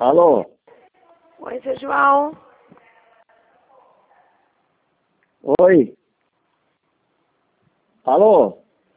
Alô? Oi, seu João. Oi? Alô?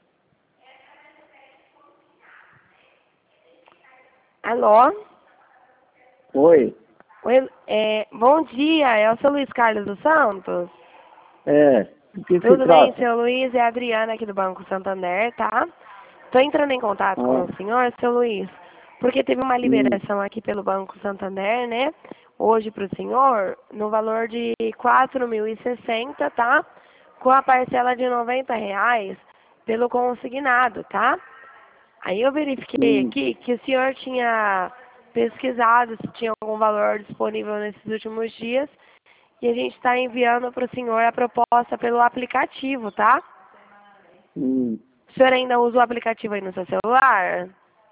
Alô? Oi? Oi, bom dia, é o seu Luiz Carlos dos Santos? É, do que se Tudo bem, trata? seu Luiz? É a Adriana aqui do Banco Santander, tá? Tô entrando em contato com Ah, o senhor, seu Luiz, porque teve uma hum, liberação aqui pelo Banco Santander, né? Hoje para o senhor, no valor de 4.060, tá? Com a parcela de R$ 90 pelo consignado, tá? Aí eu verifiquei hum. aqui que o senhor tinha pesquisado se tinha algum valor disponível nesses últimos dias e a gente está enviando para o senhor a proposta pelo aplicativo, tá? Hum. O senhor ainda usa o aplicativo aí no seu celular?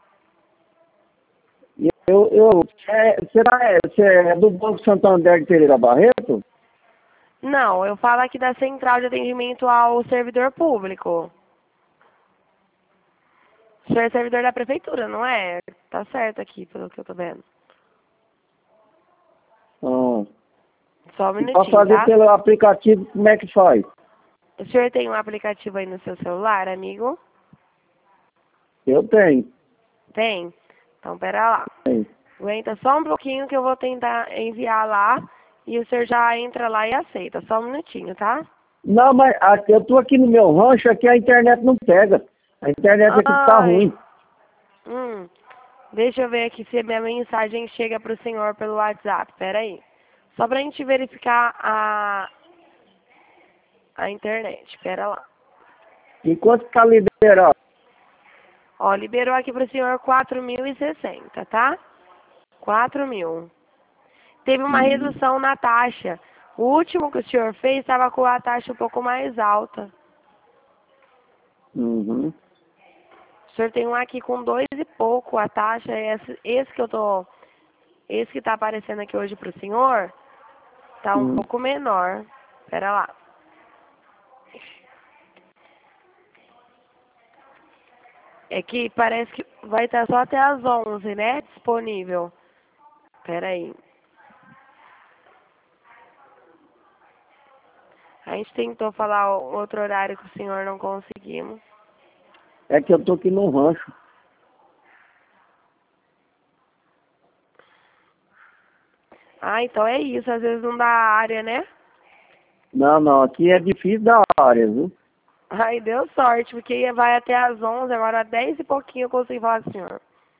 Você é do Banco Santander de Pereira Barreto? Não, eu falo aqui da Central de Atendimento ao Servidor Público. O senhor é servidor da prefeitura, não é? Tá certo aqui, pelo que eu tô vendo. Ah. Só um E para minutinho, fazer tá? pelo aplicativo, como é que faz? O senhor tem um aplicativo aí no seu celular, amigo? Eu tenho. Tem? Então, pera lá. Tenho. Aguenta só um pouquinho que eu vou tentar enviar lá e o senhor já entra lá e aceita. Só um minutinho, tá? Não, mas eu tô aqui no meu rancho, aqui a internet não pega. A internet aqui tá Ai, ruim. hum, deixa eu ver aqui se a minha mensagem chega pro senhor pelo WhatsApp. Pera aí. Só pra gente verificar a internet. Pera lá. Enquanto tá liberado. Ó, liberou aqui pro senhor 4.060, tá? 4.000. Teve uma Hum. redução na taxa. O último que o senhor fez estava com a taxa um pouco mais alta. Uhum. O senhor tem um aqui com 2 e pouco, a taxa é esse que está aparecendo aqui hoje para o senhor, está um Hum. pouco menor. Espera lá. É que parece que vai estar só até às 11, né? Disponível. Espera aí. A gente tentou falar outro horário que o senhor não conseguimos. É que eu tô aqui no rancho. Ah, então é isso. Às vezes não dá área, né? Não, não, aqui é difícil da área, viu? Ai, deu sorte, porque vai até às 11, agora às 10 e pouquinho eu consigo falar com o senhor.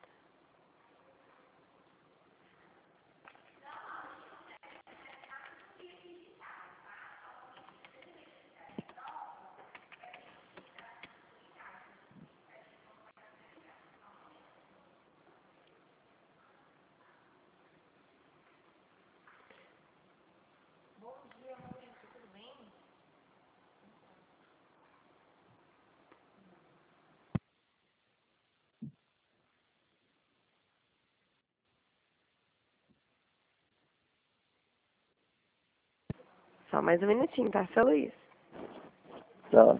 Só mais um minutinho, tá, seu Luiz? Tá.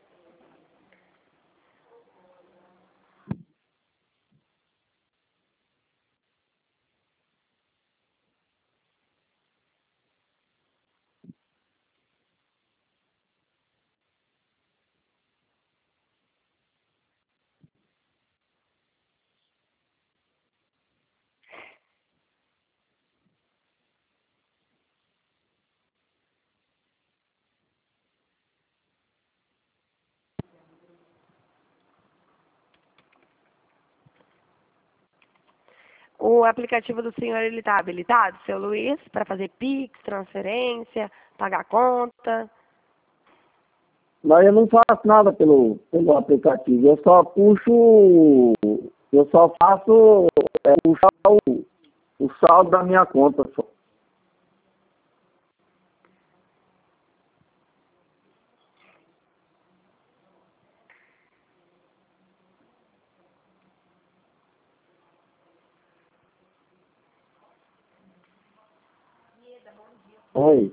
O aplicativo do senhor, ele tá habilitado, seu Luiz, para fazer Pix, transferência, pagar conta? Mas eu não faço nada pelo aplicativo. Eu só puxo. Eu só faço puxar o saldo da minha conta. Só. Oi.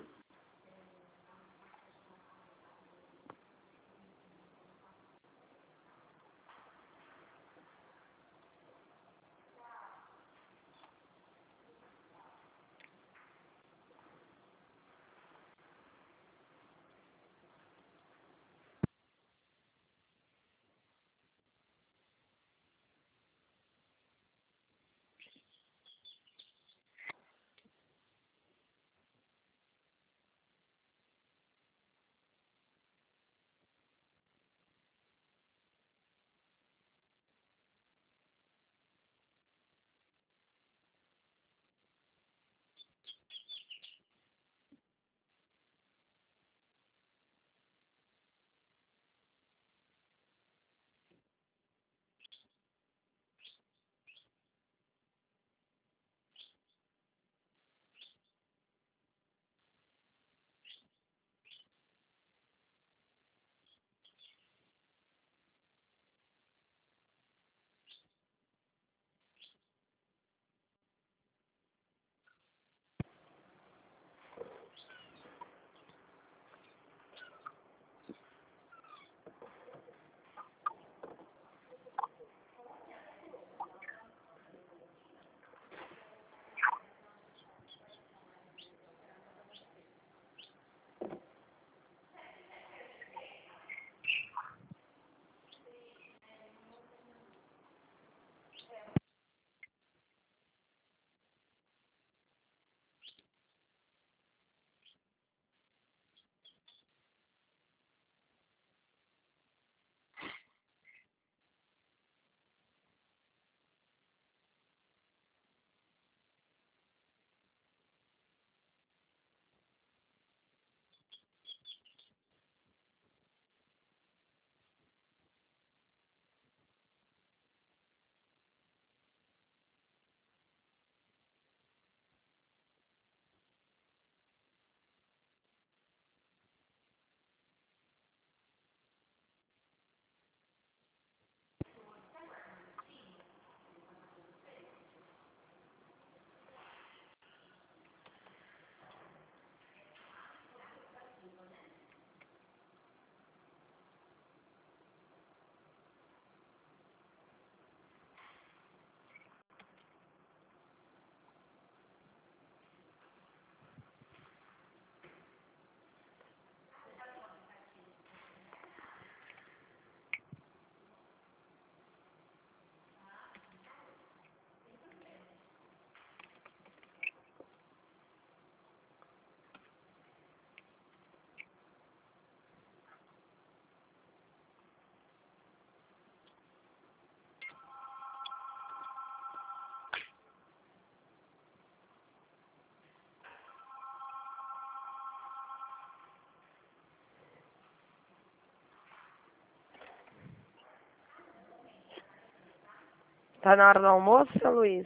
Tá na hora do almoço, seu Luiz?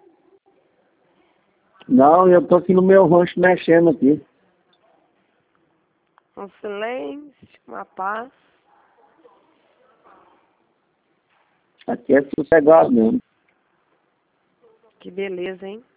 Não, eu tô aqui no meu rancho mexendo aqui. Um silêncio, uma paz. Aqui é sossegado mesmo. Que beleza, hein?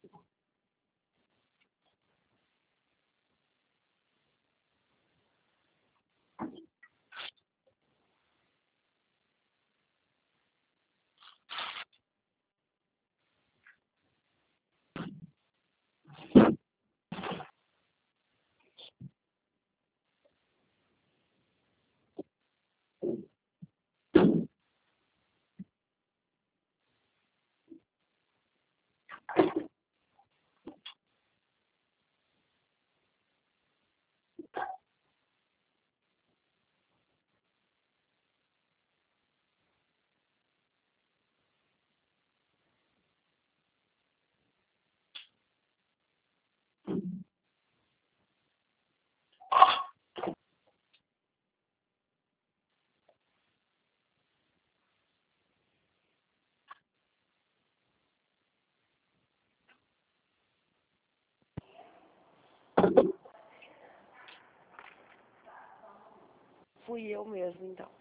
Fui eu mesmo, então.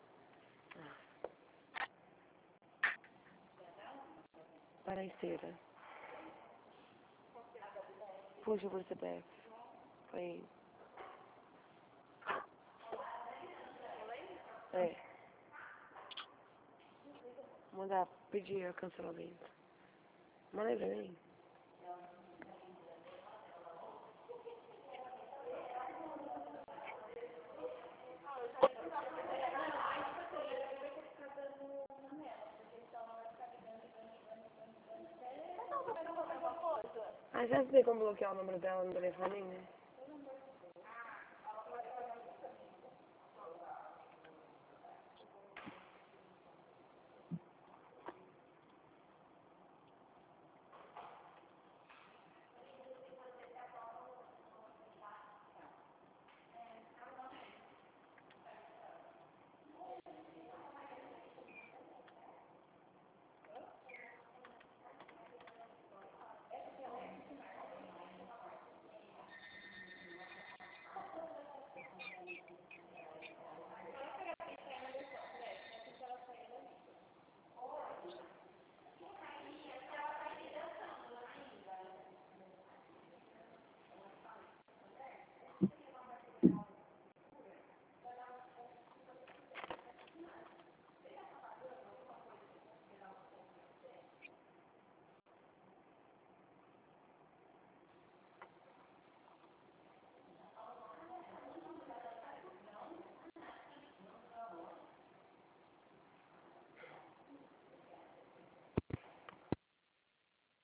Para a esteira. Puxa por CPF. Foi. É. Mandar pedir cancelamento. Manda aí pra mim. Ah, já sei como bloquear o número dela no telefone, né?